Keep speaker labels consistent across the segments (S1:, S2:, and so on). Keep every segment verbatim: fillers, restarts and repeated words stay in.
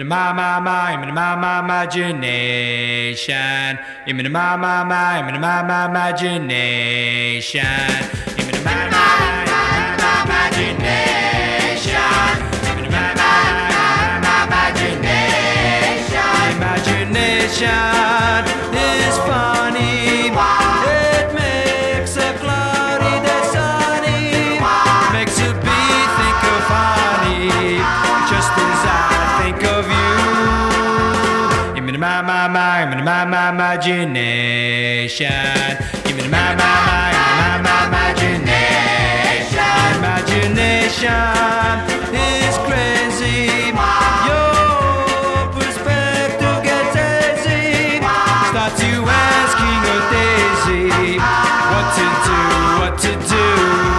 S1: my, my, my, I'm in my, my, imagination. I'm in my, my, my, I'm in my, my, imagination. I'm in my, my, my, my, imagination. I'm in my, my, my, my, imagination. Imagination is funny. It makes a cloudy day sunny. Makes a bee think of honey. Just as I think of you. I'm in my, my, my, I'm in my, my, imagination. I'm in my, my, my, I'm in my, my, imagination. Imagination is crazy. Your perspective gets hazy. Starts you asking a daisy what to do, what to do.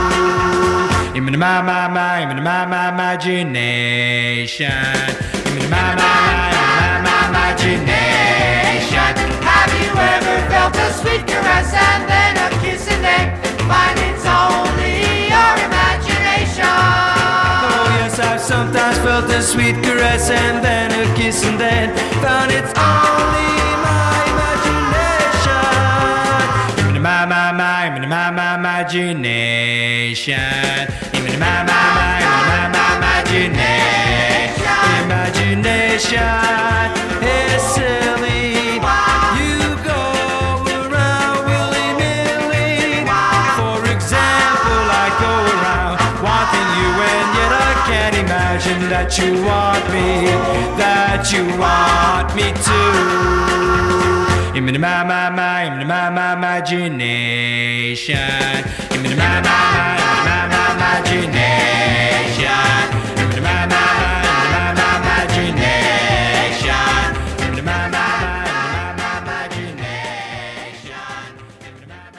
S1: I'm in my, my, my, I'm in my, my, imagination. I'm in my, my, my, my, imagination.
S2: Have you ever felt a sweet caress and then a kiss and then find it's only your imagination?
S1: Oh yes, I've sometimes felt a sweet caress and then a kiss and then found it's only my imagination. I'm in my, my, my, I'm in my, my, imagination. I'm in my, my, my, I'm in my, my, imagination. Imagination is silly. You go around willy-nilly. For example, I go around wanting you, and yet I can't imagine that you want me, that you want me too. I'm in my, my, my, I'm in my, my, imagination. I'm in my, my, my, my, my, imagination. I'm in my, my, my, my, my, imagination. I'm in my, my, my, my, my, imagination. I'm in my, my,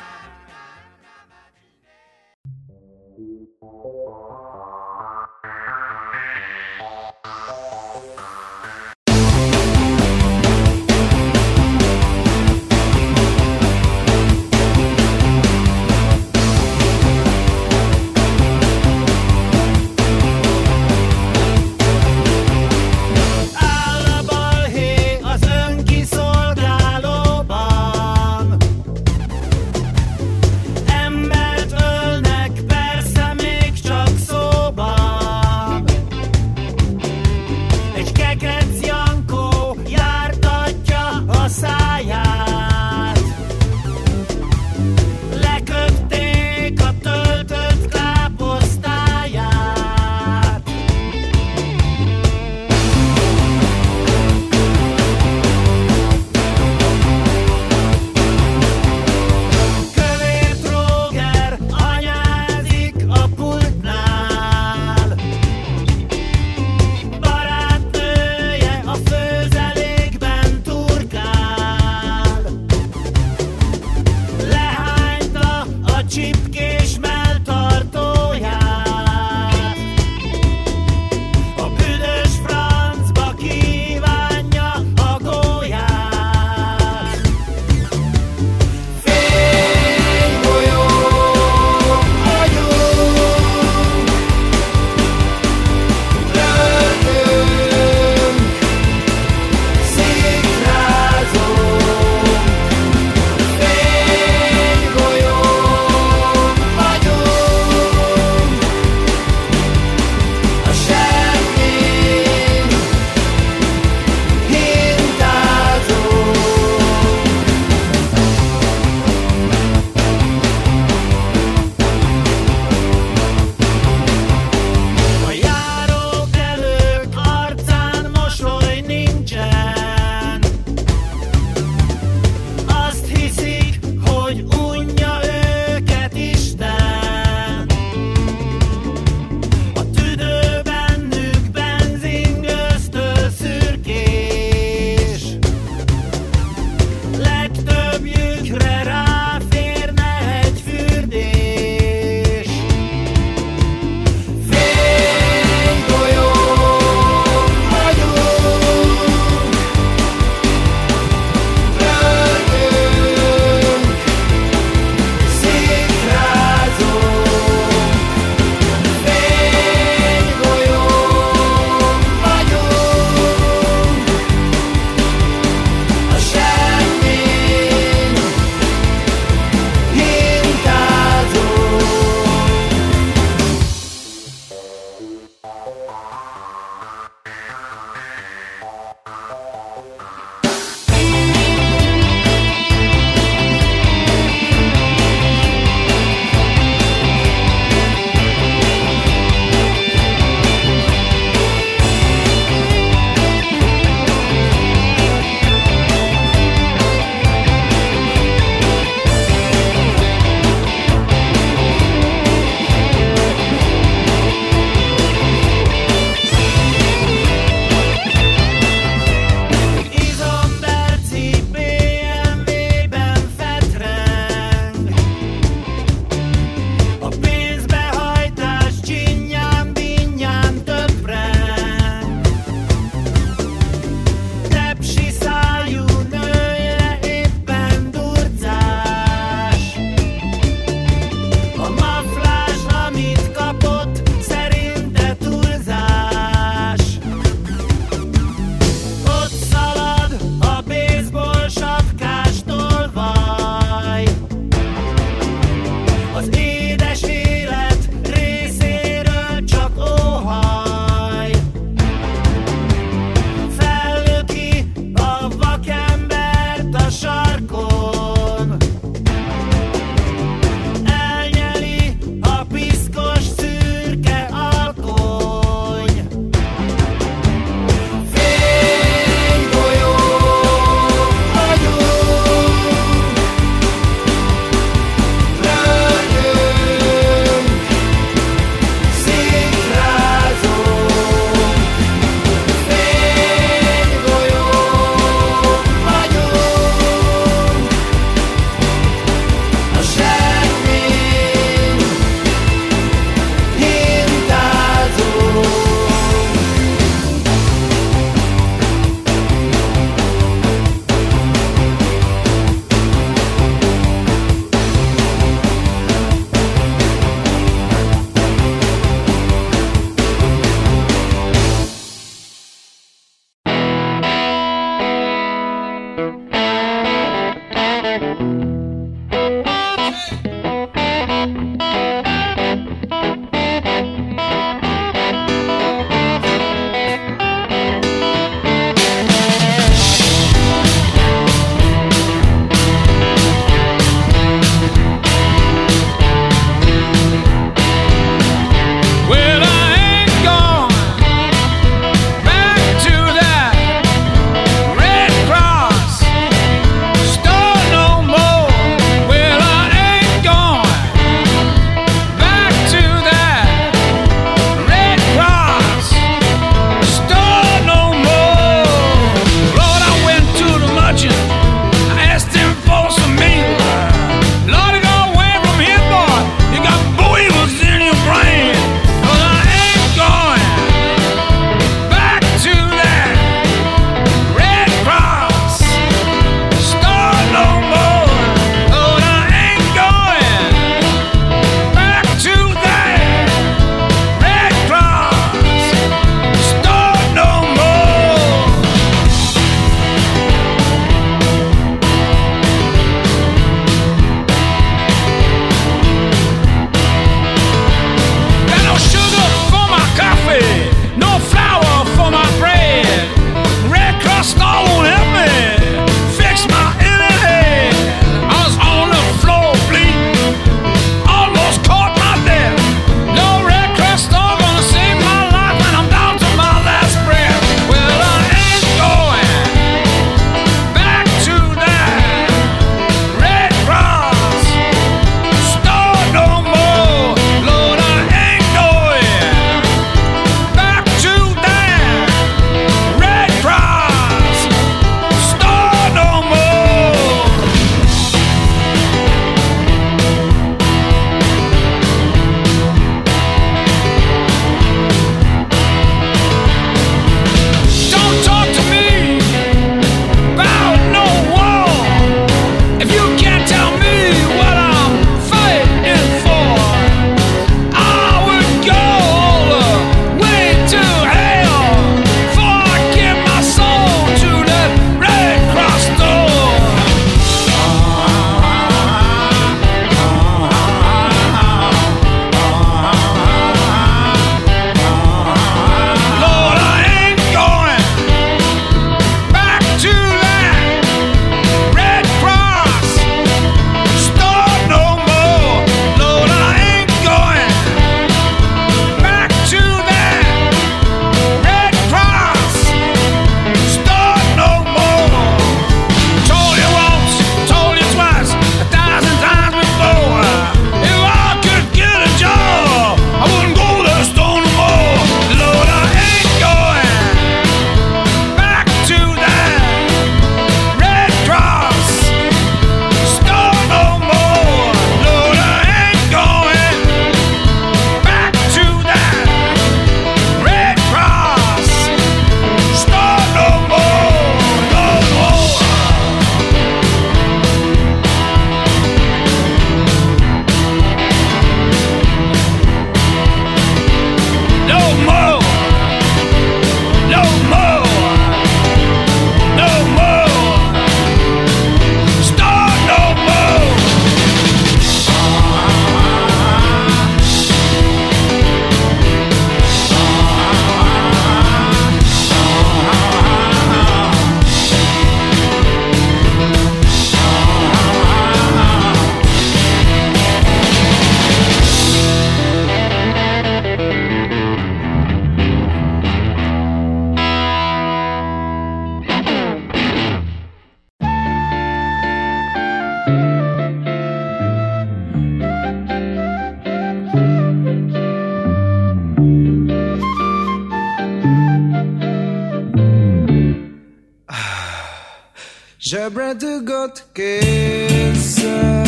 S3: zsebre dugott kézzel.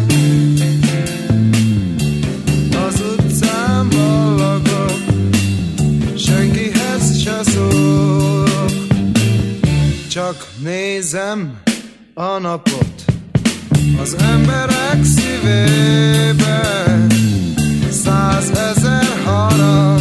S3: Az utcán ballagok, senkihez se szólok, csak nézem a napot az emberek szívében. Százezer harag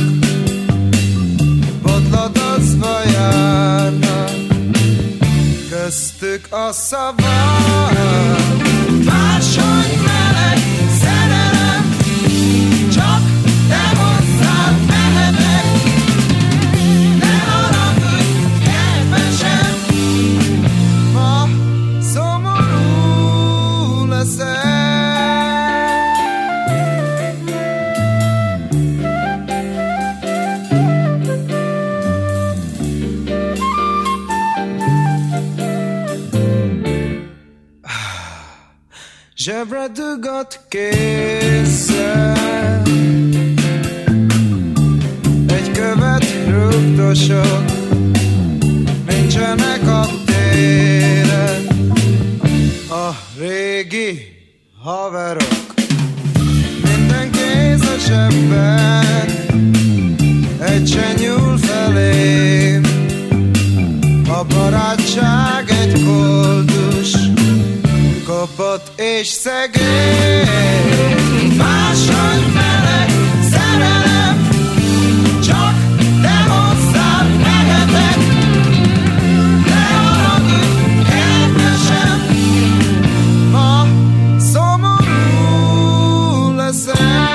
S3: botladozva járnak, köztük a szavak. Máshogy meleg szerelem, csak te hozzád mehetek. Ne haragudj, kedvesem, ma szomorú leszel. Zsebre dugott kézzel, egy követ rúgdosok, nincsenek a téren a régi haverok. Minden kéz a zsebben, egy se nyúl felém, a barátság egy koldus, kopott és szegény. Máshogy meleg szerelem, csak te hozzád mehetek. Ne haragudj, kedvesem, ma szomorú leszel.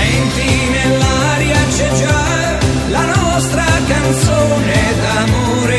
S1: Senti nell'aria c'è già la nostra canzone d'amore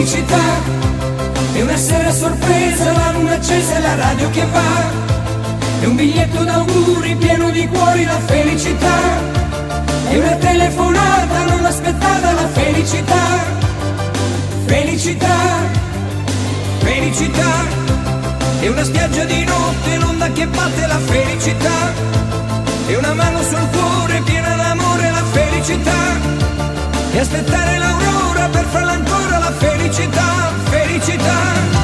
S3: felicità. È una sera sorpresa, la luna accesa e la radio che va. È un biglietto d'auguri pieno di cuori, la felicità. È una telefonata non aspettata, la felicità. Felicità, felicità. È una spiaggia di notte, l'onda che batte, la felicità. È una mano sul cuore piena d'amore, la felicità. E aspettare l'aurora per farla ancora, la felicità, felicità.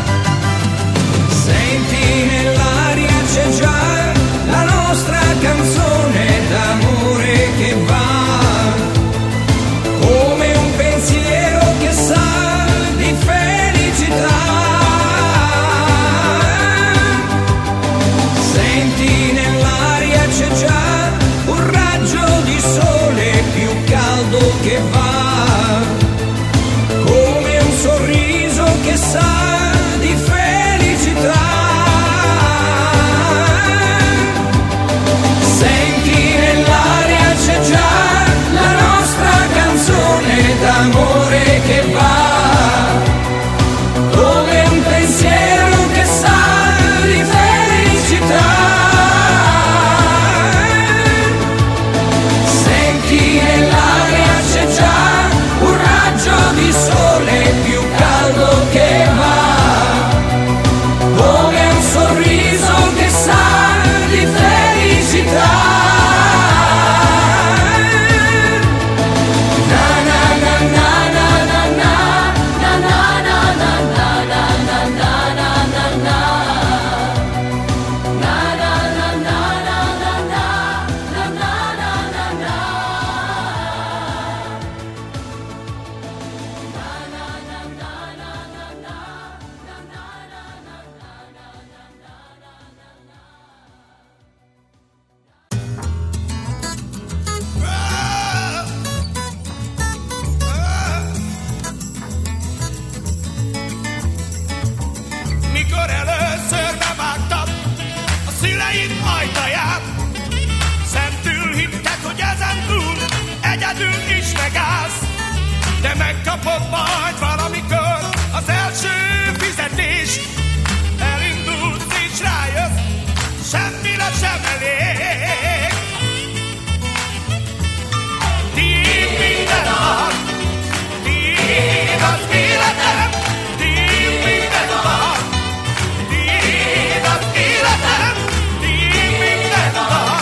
S3: Senti nell'aria c'è già la nostra canzone d'amore che va, come un pensiero che sa di felicità. Senti nell'aria c'è già un raggio di sole più caldo che va, come un sorriso che sa di felicità. Senti nell'aria c'è già la nostra canzone d'amore che va, come un pensiero che sa di felicità. Senti nell'aria c'è già un raggio di sole più caldo che va, come un sorriso che sa di felicità.
S4: Mikor először bevágtam a szüleid ajtaját, szentül hitted, hogy ezen túl egyedül is megállsz, de megkapod majd valamikor az első fizetést. Elindulsz és rájössz, semmire sem elég. Tiéd minden nap, tiéd az életem, tiéd minden nap, tiéd az életem, tiéd minden nap,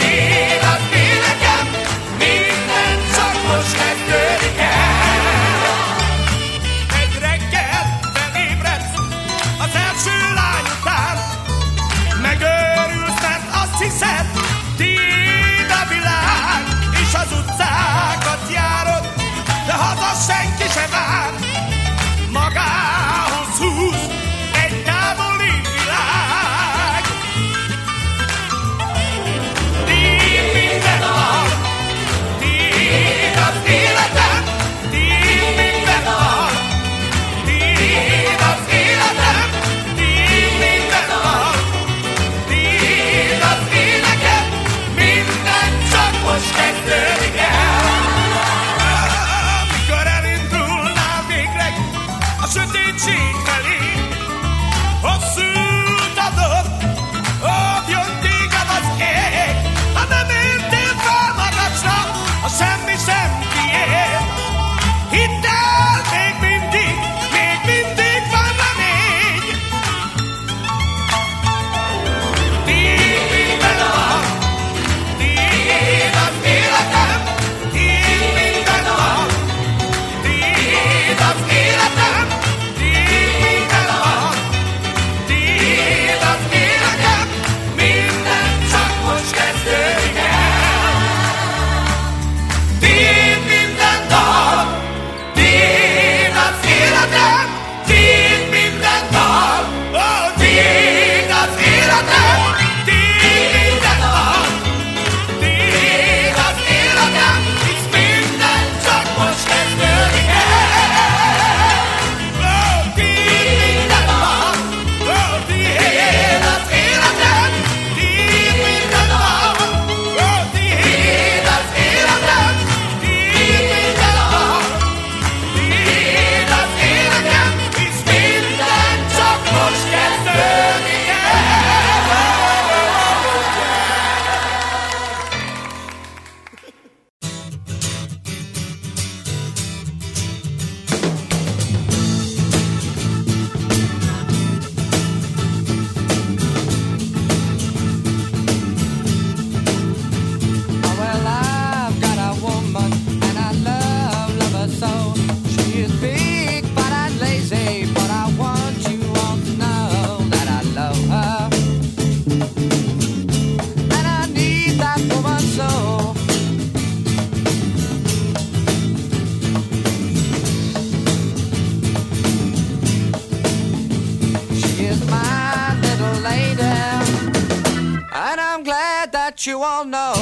S4: tiéd az életem, minden csak most kezdődik el.
S1: that you all know.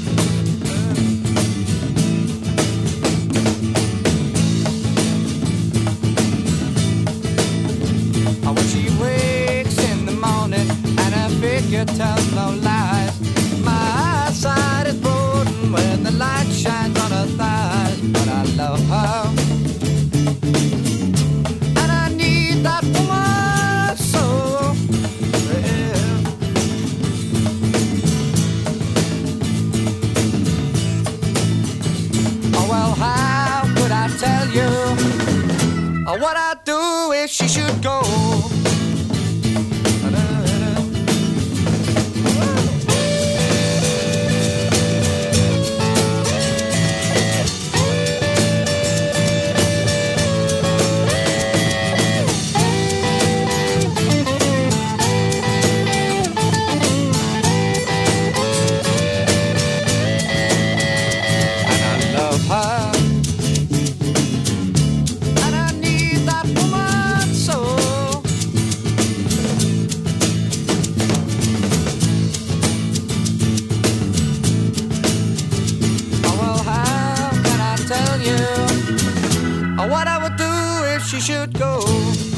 S1: When she wakes in the morning and her figure tells no lies, my eyesight is broadened when the light shines on her thighs. But I love her, and I need that woman so real. Oh well, how could I tell you what I'd do if she should go? What I would do if she should go.